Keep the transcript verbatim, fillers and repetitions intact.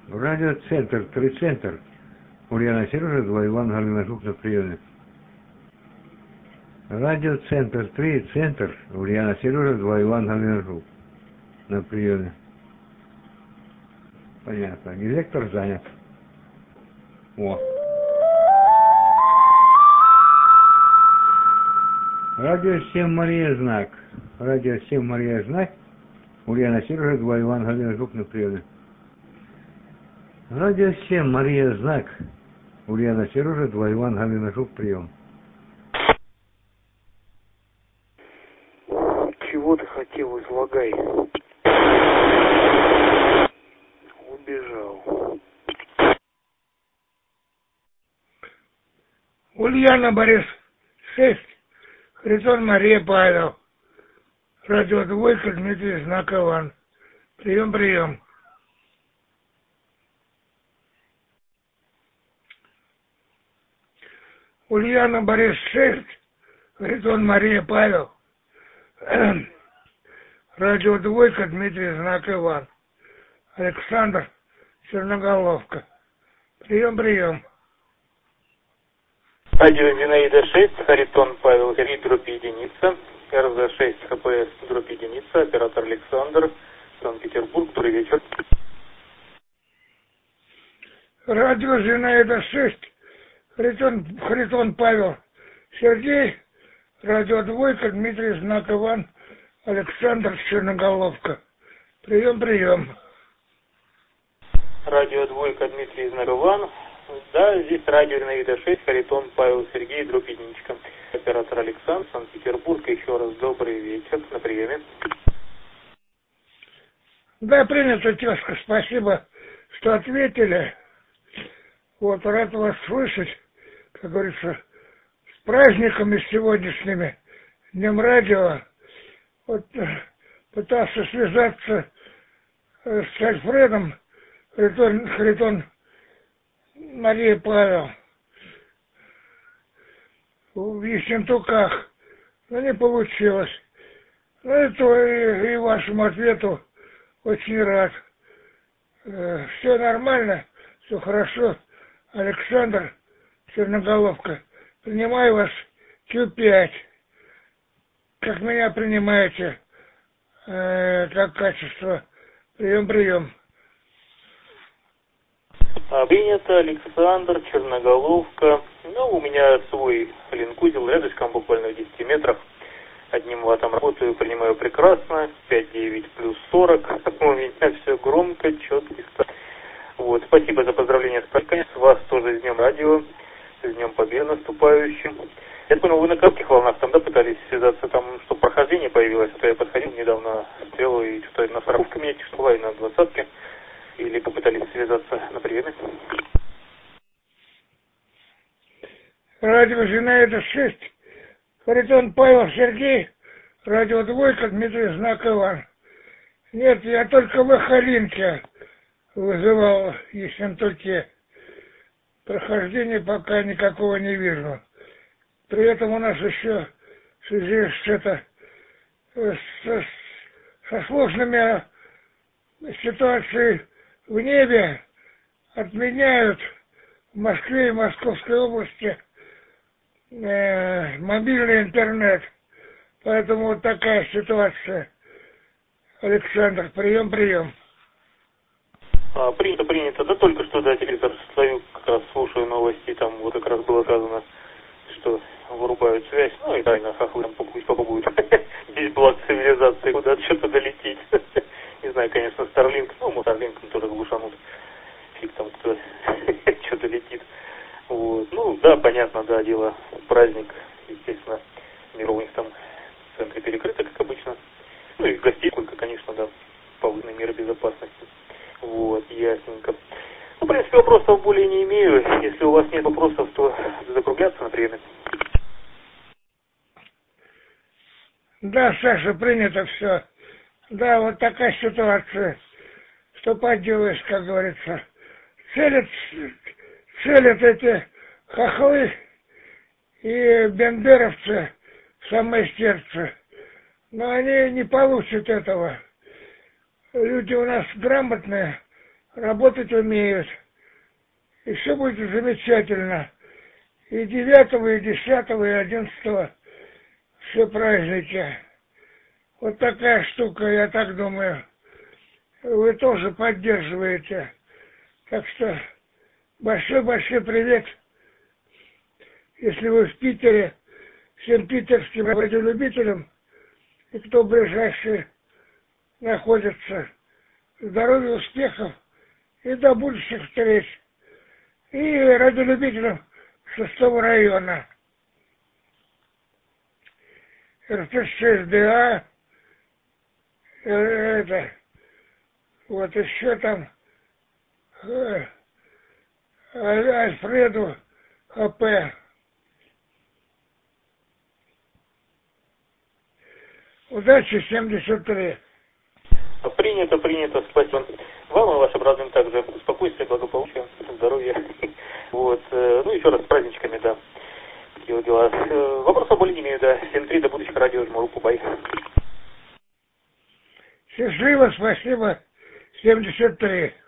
Радиоцентр, три центр. Ульяна Сережа, два Иван Галина Жук на приеме. Радиоцентр, три центр. Ульяна Сережа, два Иван Галина Жук на приеме. Понятно. Директор занят. О. Радио семь Мария Знак. Радио семь Мария Знак. Ульяна Сережа, два Иван Галина Жук на приеме. Радио семь Мария Знак. Ульяна Сережа, два Иван Галина Жук, прием. Чего ты хотел, излагай. Убежал. Ульяна Борис шесть. Хритон Мария Павел. Радио двойка, Дмитрий Знак Иван. Прием, прием. Ульяна Борис шесть. Хритон Мария Павел. Радио двойка, Дмитрий Знак Иван. Александр Черноголовка. Прием, прием. Радио Зинаида шесть, Харитон Павел, Сергей, дробь единица, эр зэ шесть, ха пэ эс, дробь единица, оператор Александр, Санкт-Петербург, добрый вечер. Радио Зинаида шесть, Харитон, Харитон Павел, Сергей, радио двойка, Дмитрий Знак Иван, Александр Черноголовка. Прием, прием. Радио двойка, Дмитрий Знак Иван. Да, здесь радио Зинаида шесть, Харитон Павел, Сергей, дробь единичка. Оператор Александр, Санкт-Петербург. Еще раз добрый вечер. На приеме. Да, принято, тезка, спасибо, что ответили. Вот, рад вас слышать, как говорится, с праздниками сегодняшними, Днем радио. Вот, пытался связаться с Альфредом, Харитон, Харитон Мария Павел в Ессентуках, но не получилось. Но это и, и вашему ответу очень рад. Э, все нормально, все хорошо. Александр Черноголовка, принимаю вас Q пять. Как меня принимаете, э, как качество. Прием, прием. Принято, Александр, Черноголовка. Ну, у меня свой линкузел рядышком, буквально в десяти метрах. Одним ваттом работаю, принимаю прекрасно. пять девять плюс сорок. У меня все громко, четко. Вот, спасибо за поздравления с праздником. С вас тоже с Днем радио. С Днем Победы наступающим. Я понял, вы на коротких волнах там, да, пытались связаться, там, чтобы прохождение появилось. А то я подходил недавно, стрелу, и что-то на сороковке меня тишина была, и на двадцатке. Или попытались связаться на приеме? Радио Зинаида шесть, Харитон Павел, Сергей, радио двойка, Дмитрий Знак Иван. Нет, я только в Ахалинке вызывал в Ессентуке. Прохождения пока никакого не вижу. При этом у нас еще в связи с, это, с, со сложными ситуацией в небе отменяют в Москве и Московской области э, мобильный интернет. Поэтому вот такая ситуация. Александр, прием, прием. А, принято, принято. Да только что, да, телевизор стою, как раз слушаю новости, там вот как раз было сказано, что вырубают связь. Ну и да, и на хаху там пусть попробуют. Здесь благ цивилизации, куда-то что-то долететь. Не знаю, конечно, Starlink, ну, может, Starlink тоже глушанут. Фиг там кто что-то летит. Вот. Ну, да, понятно, да, дело, праздник, естественно, мир у них там в центре перекрыто, как обычно. Ну, и гостей сколько, конечно, да, повышенные меры безопасности. Вот, ясненько. Ну, в принципе, вопросов более не имею. Если у вас нет вопросов, то закругляться на приеме. Да, Саша, принято все. Да, вот такая ситуация. Что поделаешь, как говорится. Целят, целят эти хохлы и бендеровцы в самое сердце. Но они не получат этого. Люди у нас грамотные, работать умеют. И все будет замечательно. И девятого, и десятого, и одиннадцатого все праздники. Вот такая штука, я так думаю. Вы тоже поддерживаете. Так что большой-большой привет. Если вы в Питере, всем питерским радиолюбителям, и кто ближайший находится, здоровья, успехов и до будущих встреч. И радиолюбителям шестого района. эр тэ шесть дэ а, это, вот еще там э, Альфреду ха пэ. Удачи, семьдесят три. Принято, принято, спасибо. Вам и вашим родным также спокойствия, благополучия, здоровья. Вот. Ну, еще раз с праздничками, да. Такие дела. Вопрос о более имею, да. семь три, до будущих радио, жму руку, бай. Счастливо, спасибо, семьдесят три.